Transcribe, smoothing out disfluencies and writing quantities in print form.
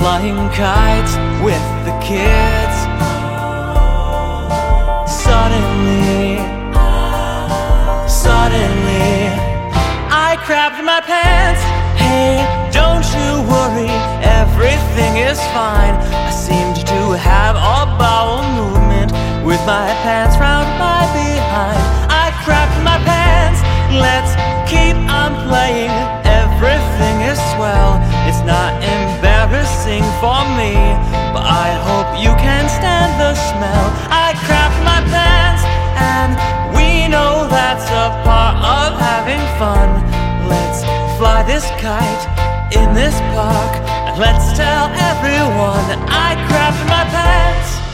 flying kites with the kids. Suddenly, I crapped my pants. Hey, don't you worry, everything is fine. I seemed to have a bowel movement with my pants round my behind. I crapped my pants, let's keep on playing. Everything is swell, it's not embarrassing for me, but I hope you can stand the smell. I crapped my pants, and we know that's a part of having fun. Let's fly this kite in this park, and let's tell everyone that I crapped my pants.